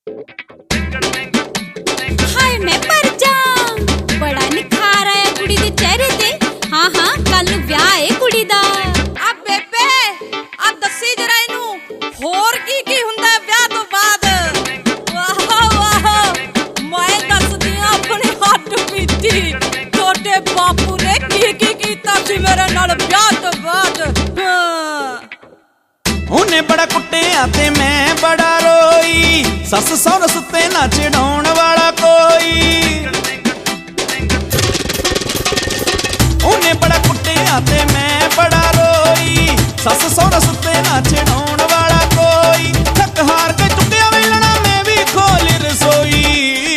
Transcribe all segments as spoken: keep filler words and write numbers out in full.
हाय मैं मर जा बड़ा निखार आया कुड़ी दे चेहरे ते हाँ हाँ कल विआह है कुड़ी दा आ बेबे आ दसी जरा इनू होर की की हुंदा विआह तो बाद वाह वाह मैं दसदी अपनी हੱਡ पीती तोड़े बापू ने की की कीता सी मेरे नाल विआह तो बाद ਉਹਨੇ ਬੜਾ ਕੁੱਟਿਆ ਤੇ ਮੈਂ ਬੜਾ ਰੋਈ ਸੱਸ ਸਹੁਰਾ ਸੁੱਤੇ ਨਾ ਚੜਾਉਣ ਵਾਲਾ ਕੋਈ ਉਹਨੇ ਬੜਾ ਕੁੱਟਿਆ ਤੇ ਮੈਂ ਬੜਾ ਰੋਈ ਸੱਸ ਸਹੁਰਾ ਸੁੱਤੇ ਨਾ ਚੜਾਉਣ ਵਾਲਾ ਕੋਈ ਥੱਕ ਹਾਰ ਕੇ ਚੁੱਕਿਆ ਵੇਲਣਾ ਮੈਂ ਵੀ ਖੋਲ ਰਸੋਈ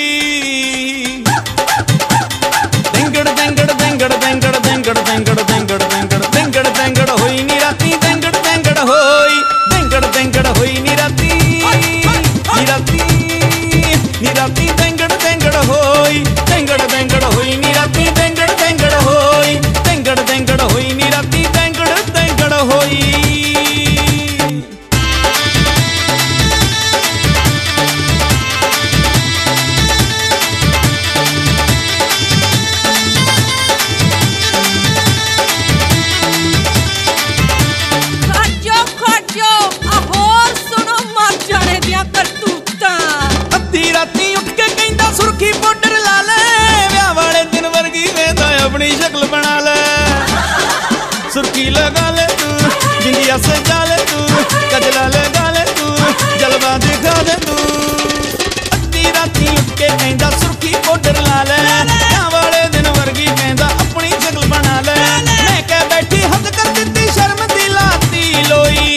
ਦੰਗੜ ਦੰਗੜ ਦੰਗੜ ਦੰਗੜ ਦੰਗੜ ਦੰਗੜ ਦੰਗੜ ਦੰਗੜ ਦੰਗੜ ਦੰਗੜ ਹੋਈ ਨੀ ਰਾਤੀ ਦੰਗੜ ਦੰਗੜ ਹੋਈ ਦੰਗੜ ਦੰਗੜ ਹੋਈ ਨੀ ਰਾਤੀ ਨੀ ਰਾਤੀ ਨੀ ਰਾਤੀ ਦੰਗੜ ਦੰਗੜ ਹੋਈ ਦੰਗੜ ਦੰਗੜ ਹੋਈ ਨੀ ਰਾਤੀ ਦੰਗੜ ਦੰਗੜ ਹੋਈ ਦੰਗੜ ਦੰਗੜ ਹੋਈ ਨੀ ਰਾਤੀ ਦੰਗੜ ਦੰਗੜ ਹੋਈ ਖਾਜੋ ਖਾਜੋ ਆ ਹੋਰ ਸੁਣੋ ਮਰ ਜਾਣੇ ਦੀਆਂ ਕਰਤੂਤਾਂ ਅੱਧੀ ਰਾਤੀ ਉੱਠ ਕੇ ਕਹਿੰਦਾ ਸੁਰਖੀ ਪਾਊਡਰ ਲਾ ਲੈ ਵਿਆਹ ਵਾਲੇ ਦਿਨ ਵਰਗੀ ਵੇਂਦਾ ਆਪਣੀ ਸ਼ਕਲ ਬਣਾ ਲੈ ਸੁਰਖੀ ਲਗਾ ਲੈ ਤੂੰ ਜਿੰਦਿਆ ਸਜਾ ਲੈ ਤੂੰ ਕਜਲਾ ਲਗਾ ਲੈ ਤੂੰ ਜਲਵਾ ਦਿਖਾ ਦੇ ਤੂੰ ਅੱਧੀ ਰਾਤੀ ਉੱਠ ਕੇ ਕਹਿੰਦਾ ਸੁਰਖੀ ਪਾਊਡਰ ਲਾ ਲੈ ਵਿਆਹ ਵਾਲੇ ਦਿਨ ਵਰਗੀ ਕਹਿੰਦਾ ਆਪਣੀ ਸ਼ਕਲ ਬਣਾ ਲੈ ਮੈਂ ਕਹਿ ਬੈਠੀ ਹੱਦ ਕਰ ਦਿੱਤੀ ਸ਼ਰਮ ਦੀ ਲਾਤੀ ਲੋਈ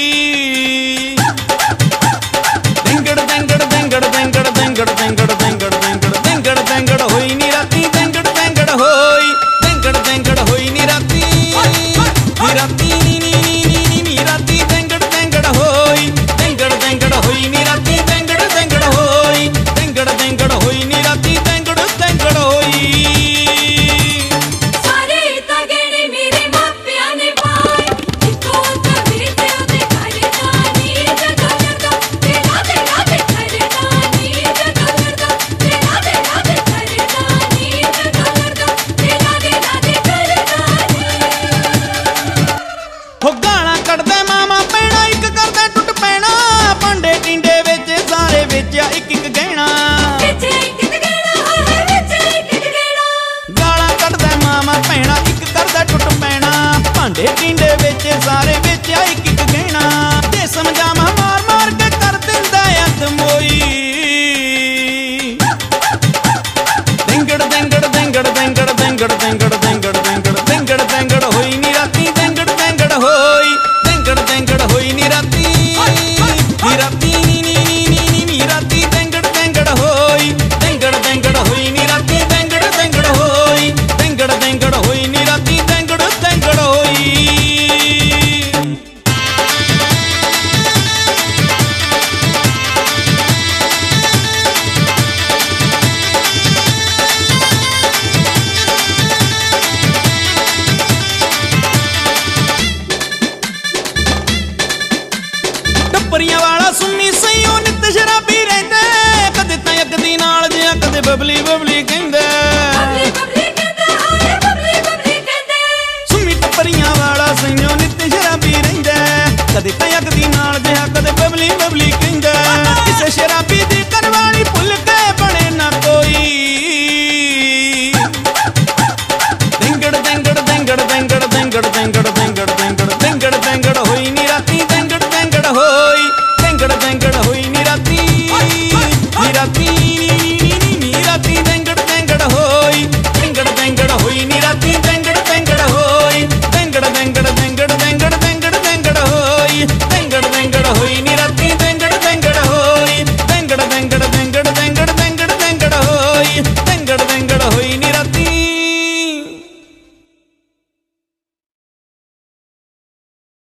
ਦੰਗੜ ਦੰਗੜ ਦੰਗੜ ਦੰਗੜ ਦੰਗੜ ਦੰਗੜ ਦੰਗੜ ਦੰਗੜ ਦੰਗੜ ਦੰਗੜ ਹੋਈ ਨੀ ਰਾਤੀ ਦੰਗੜ ਦੰਗੜ ਹੋਈ ਦੰਗੜ ਦੰਗੜ ਹੋਈ ਨੀ ਰਾਤੀ ਨੀ ਰਾਤੀ ਨੀ ਨੀ ਨੀ ਨੀ ਨੀ ਰਾਤੀ ਦੰਗੜ ਦੰਗੜ ਹੋਈ ਦੰਗੜ ਦੰਗੜ ਹੋਈ ਨੀ ਰਾਤੀ ਦੰਗੜ ਦੰਗੜ ਹੋਈ ਦੰਗੜ ਦੰਗੜ ਹੋਈ ਨੀ ਰਾਤੀ ਦੰਗੜ ਦੰਗੜ ਹੋਈ ਸਾਰੇ ਤਾਂ ਗਹਿਣੇ ਮੇਰੇ ਮਾਪਿਆਂ ਨੇ ਪਾਏ ਇੱਕੋ ਕਬੀਰ ਤੇ ਉਹਦੇ ਘਰ ਜਾਣੀ ਜਗਾ ਲੜਦਾ ਤੇਰਾ ਤੇਰਾ ਤੇ ਘਰ ਜਾਣੀ ਜਗਾ ਲੜਦਾ ਤੇਰਾ ਤੇਰਾ ਤੇ ਘਰ ਜਾਣੀ ਜਗਾ ਲੜਦਾ ਤੇਰਾ ਤੇਰਾ ਤੇ ਘਰ ਜਾਣੀ ਹੋ ਗਾਲਾਂ ਕੱਢਦਾ ਮਾਮਾ ਪੈਣਾ ਇੱਕ ਕਰਦਾ ਟੁੱਟ ਪੈਣਾ ਭਾਂਡੇ ਟਿੰਡੇ ਵਿੱਚ ਸਾਰੇ ਵਿੱਚ ਇੱਕ ਇੱਕ ਗਹਿਣਾ ਵਿੱਚ ਇੱਕ ਗਹਿਣਾ ਹੋਏ ਵਿੱਚ ਇੱਕ ਗਹਿਣਾ ਗਾਲਾਂ ਕੱਢਦਾ ਮਾਮਾ ਪੈਣਾ ਇੱਕ ਕਰਦਾ ਟੁੱਟ ਪੈਣਾ ਭਾਂਡੇ ਟਿੰਡੇ ਵਿੱਚ ਸਾਰੇ ਵਿੱਚ ਇੱਕ ਇੱਕ ਗਹਿਣਾ ਤੇ ਸਮਝਾਵਾਂ ਮਾਰ ਮਾਰ ਕੇ ਕਰ ਦਿੰਦਾ ਅੱਧ ਮੋਈ ਦੰਗੜ ਦੰਗੜ ਦੰਗੜ ਦੰਗੜ ਦੰਗੜ ਦੰਗੜ ਦੰਗੜ ਦੰਗੜ ਦੰਗੜ ਦੰਗੜ ਹੋਈ ਨੀ ਰਾਤੀ ਦੰਗੜ ਦੰਗੜ ਹੋਈ ਦੰਗੜ ਦੰਗੜ ਹੋਈ ਨੀ ਰਾਤੀ ਨੀ ਰਾਤੀ ਨੀ ਨੀ ਨੀ ਨੀ ਨੀ ਨੀ ਰਾਤੀ ਦੰਗੜ ਦੰਗੜ ਹੋਈ ਦੰਗੜ ਦੰਗੜ ਹੋਈ ਨੀ ਰਾਤੀ ਦੰਗੜ ਦੰਗੜ ਹੋਈ ਦੰਗੜ ਦੰਗੜ ਹੋਈ ਨੀ ਰਾਤੀ ਦੰਗੜ ਦੰਗੜ ਹੋਈ ਟੱਪਰੀਆਂ ਵਾਲਾ ਸੁੰਨੀ ਸਈਓ ਨਿੱਤ ਸ਼ਰਾਬੀ ਰਹਿੰਦਾ ਕਦੇ ਤਾਂ ਅੱਗ ਦੀ ਨਾਲ ਜਿਹਾ ਕਦੇ ਬਬਲੀ ਬਬਲੀ ਕਹਿੰਦਾ